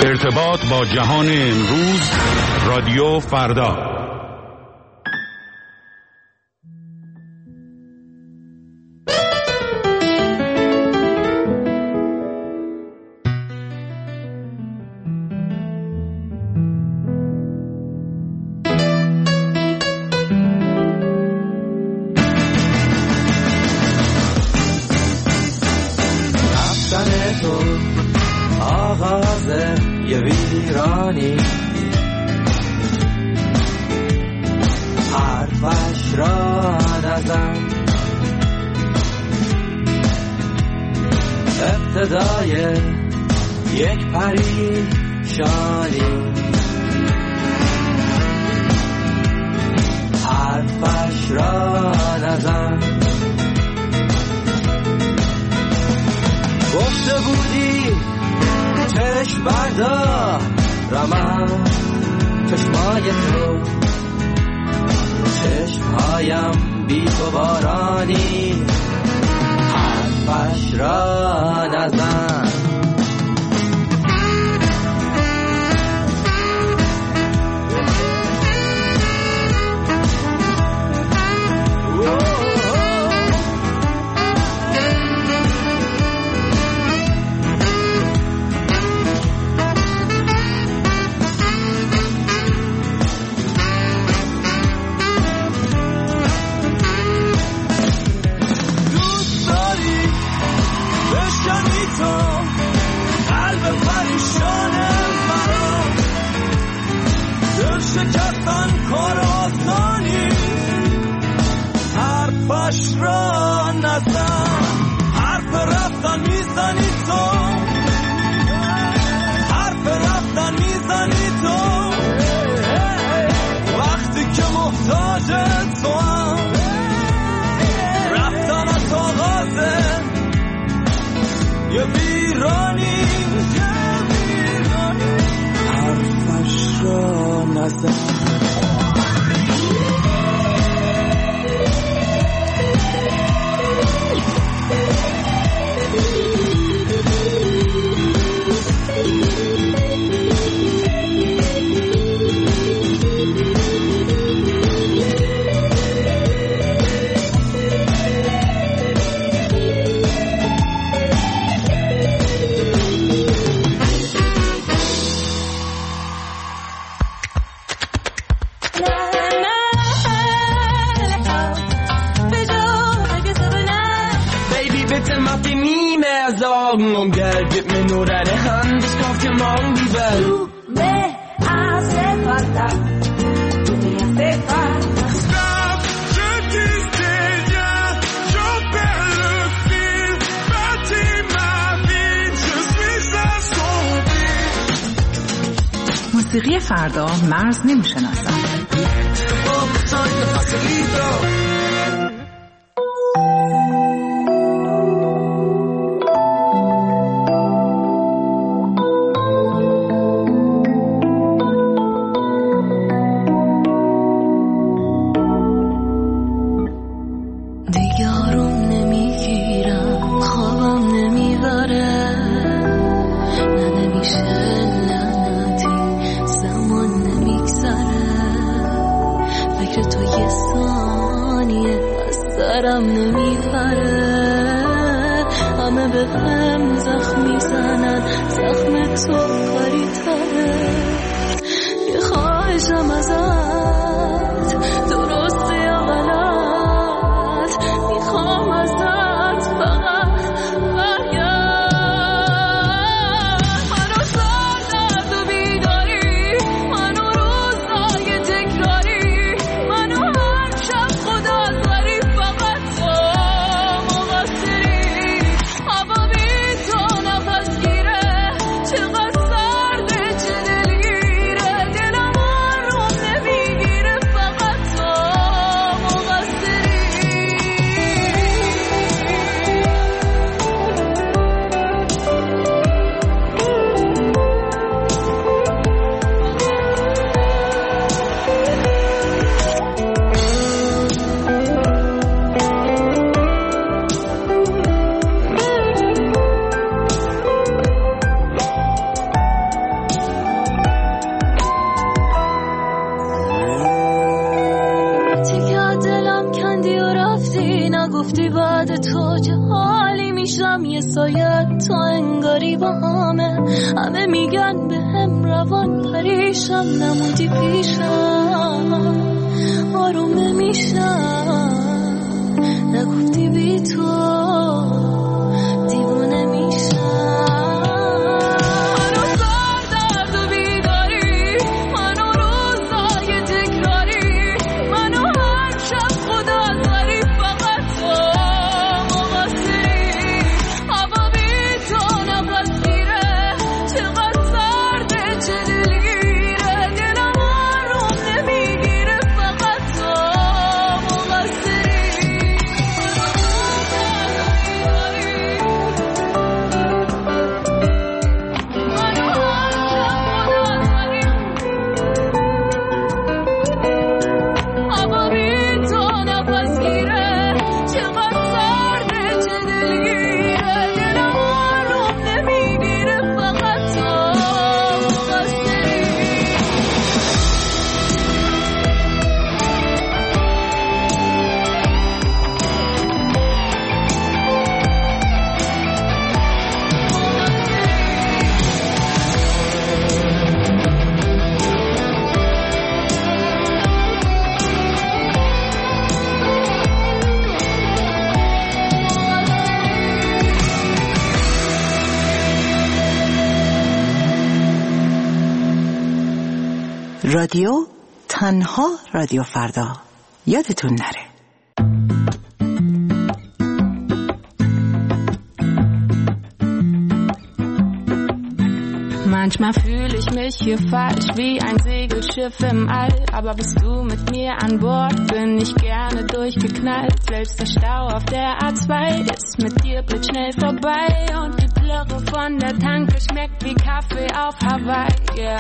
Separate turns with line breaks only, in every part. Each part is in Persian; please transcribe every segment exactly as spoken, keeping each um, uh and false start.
ارتباط با جهان امروز، رادیو فردا.
موسیقی فردا مرز نمی‌شناسد.
چقدر سرده چه دلگیره دلم رو همه همه میگن به هم روان پریشم نمودی پیشم آروم نمیشم نگفتی بی تو دیوونه میشم
رادیو تنها رادیو فردا یادتون نره.
Manchmal fühle ich mich hier falsch wie ein Segelschiff im All, aber bist du mit mir an Bord, bin ich gerne durchgeknallt. Selbst der Stau auf der A zwei ist mit dir blitzschnell vorbei und die Plörre von der Tanke schmeckt wie Kaffee auf Hawaii, yeah.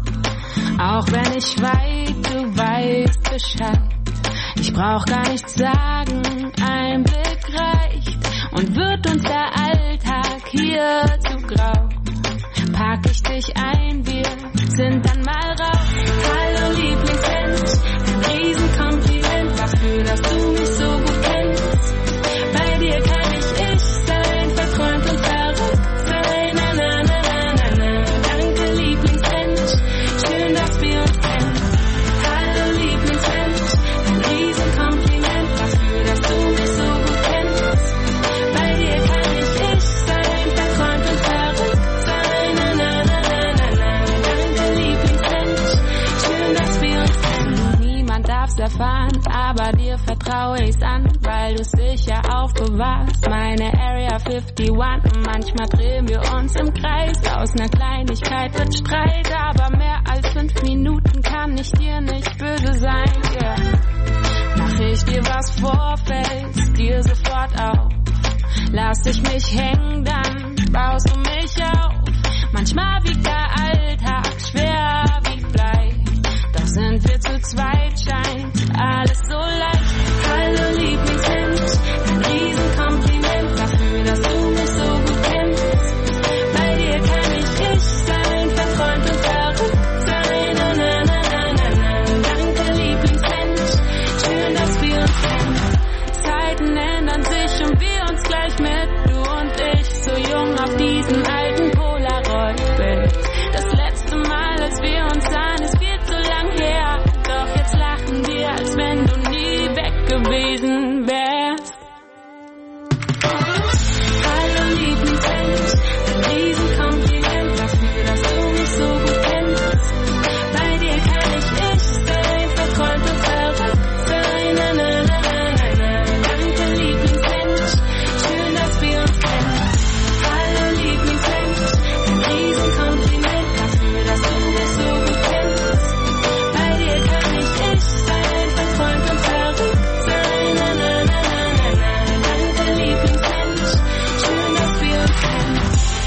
Auch wenn ich weit, du weißt Bescheid. Ich brauch gar nichts sagen, ein Blick reicht. Und wird uns der Alltag hier zu grau, pack ich dich ein, wir sind dann mal raus. Hallo Lieblingsmensch, ein Riesenkompliment dafür, dass du mich so gut kennst. Bei dir kann ich ich sein, verträumt und verrückt sein. Na na na na na na. Danke Lieblingsmensch, schön, dass wir uns kennen. Hallo Lieblingsmensch, ein Riesenkompliment dafür, dass du mich so gut kennst. Bei dir kann ich ich sein, verträumt und verrückt sein. Na na na na na na. Danke Lieblingsmensch, schön, dass wir uns kennen. Niemand darf's erfahren, aber dir vertraue ich's an, weil du's sicher aufbewahrst. Meine Area einundfünfzig, manchmal drehen wir uns im Kreis. Aus ner Kleinigkeit wird Streit, aber mehr als fünf Minuten kann ich dir nicht böse sein, yeah. Mach ich dir was vor, fällst dir sofort auf. Lass ich mich hängen, dann baust du mich auf. Manchmal wiegt der Alltag schwer wie Blei, doch sind wir zu zweit, scheint alles so leicht. Hallo Lieblingsmensch, ein Riesenkompliment dafür, dass du mich so gut kennst. Bei dir kann ich ich sein, verträumt und verrückt sein. Na na na na na na. Danke Lieblingsmensch, schön, dass wir uns kennen. Zeiten ändern sich und wir uns gleich mit, du und ich, so jung auf diesem alten Polaroid-Bild. Das letzte Mal, als wir uns sahen, ist viel zu lang her, doch jetzt lachen wir, als wenn du nie weg gewesen wärst. Hallo Lieblingsmensch, ein Riesenkompliment dafür, dass du mich so gut kennst. Bei dir kann ich ich sein, verträumt und verrückt sein. Na na na na na na. Danke Lieblingsmensch, schön, dass wir uns kennen. Hallo Lieblingsmensch, ein Riesenkompliment dafür, dass du mich so gut kennst. Bei dir kann ich ich sein, verträumt und verrückt sein. Na na na na na na. Danke Lieblingsmensch, schön, dass wir uns kennen.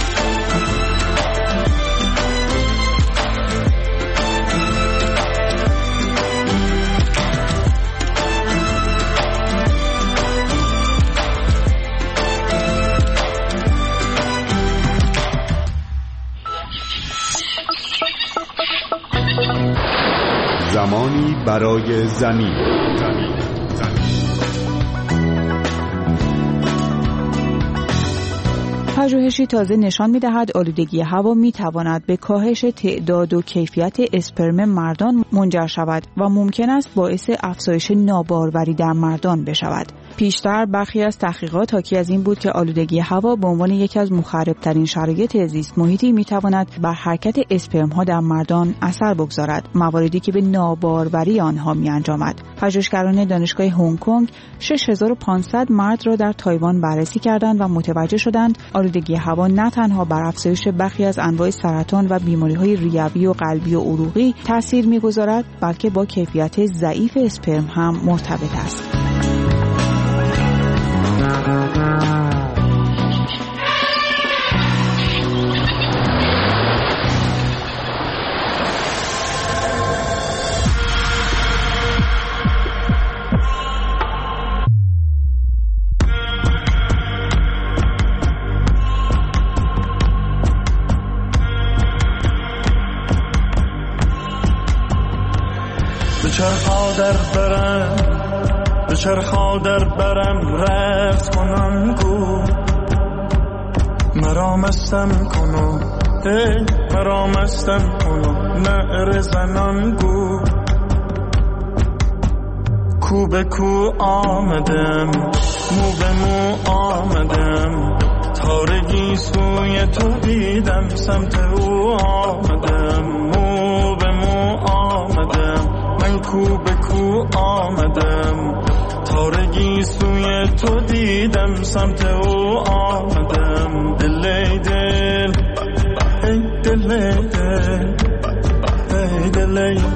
زمانی برای زمین. زمین. زمین.
پژوهشی تازه نشان می‌دهد آلودگی هوا می‌تواند به کاهش تعداد و کیفیت اسپرم مردان منجر شود و ممکن است باعث افزایش ناباروری در مردان بشود. پیشتر برخی از تحقیقات حاکی از این بود که آلودگی هوا به عنوان یکی از مخرب‌ترین شرایط زیست محیطی می‌تواند بر حرکت اسپرم‌ها در مردان اثر بگذارد، مواردی که به ناباروری آنها می‌انجامد. پژوهشگران دانشگاه هنگ کنگ شش هزار و پانصد مرد را در تایوان بررسی کردند و متوجه شدند آلودگی هوا نه تنها بر افزایش برخی از انواع سرطان و بیماری‌های ریوی و قلبی و عروقی تأثیر می‌گذارد، بلکه با کیفیت ضعیف اسپرم هم مرتبط است.
بچرخا در برم بچرخا در برم رفت کنم گو مرا مستم کنم ای مرا مستم کنم نعره زنان گو کو به کو آمدم مو به مو آمدم تارگی سوی تو دیدم سمت او آمدم مو به مو آمدم من کو به کو آمدم تارگی سوی تو دیدم سمت او آمدم دل دل ای دل دل ای دل دل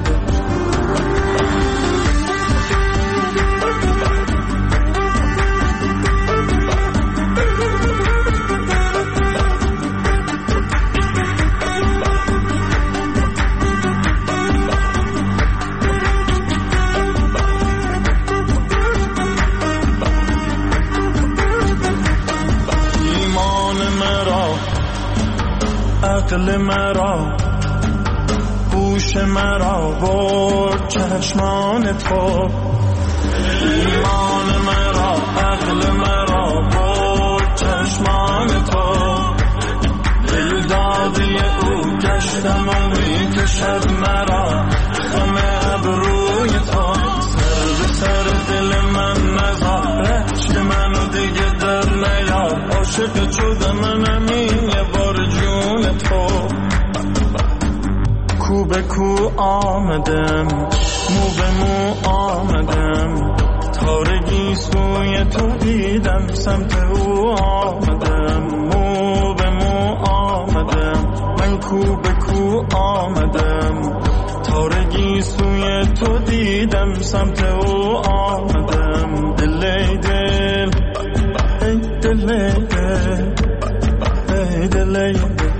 عقل مرا هوش مرا برد چشمان تو ایمان مرا عقل مرا برد چشمان تو دل دادی او گشتم و میکشد مرا خم ابروی تو سر به سر دل من نزار عشق منو دیگه در نیار عاشق شده منم این یه بار جون تو کو به کو آمدم مو به مو آمدم تارگی سوی تو دیدم سمت او آمدم مو به مو آمدم من کو به کو آمدم تارگی سوی تو دیدم سمت او آمدم دل دل ای دل دل ای دل دل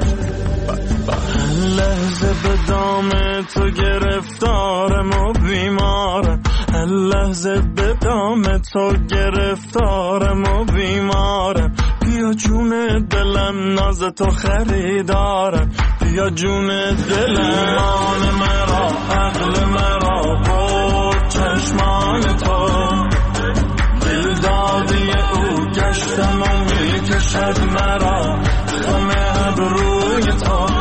لحظه به دام تو گرفتارم و بیمارم لحظه به دام تو گرفتارم و بیمارم بیا جون دلم ناز تو خریدارم بیا جون دلم ایمان مرا عقل مرا بود چشمان تو دل دادی او گشتم و میکشد مرا خم ابروی تو